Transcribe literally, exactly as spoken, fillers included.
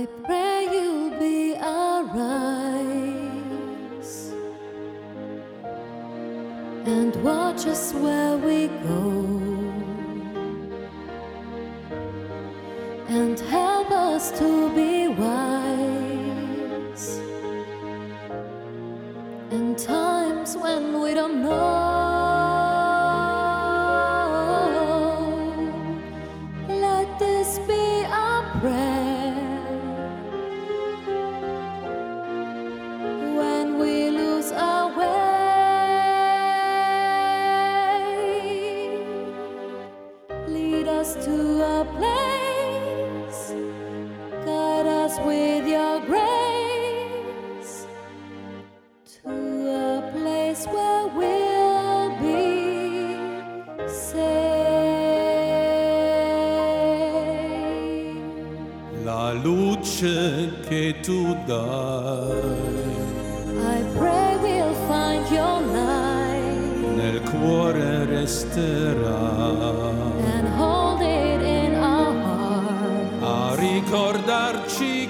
I pray you'll be our eyes and watch us where we go, and help us to be wise in times when we don't know. Let this be our prayer when we lose our way. Lead us to a place, guide us with your grace, to a place where we'll be safe. La luce che tu dai I pray we'll find your light nel cuore resterà and hold it in our heart a ricordarci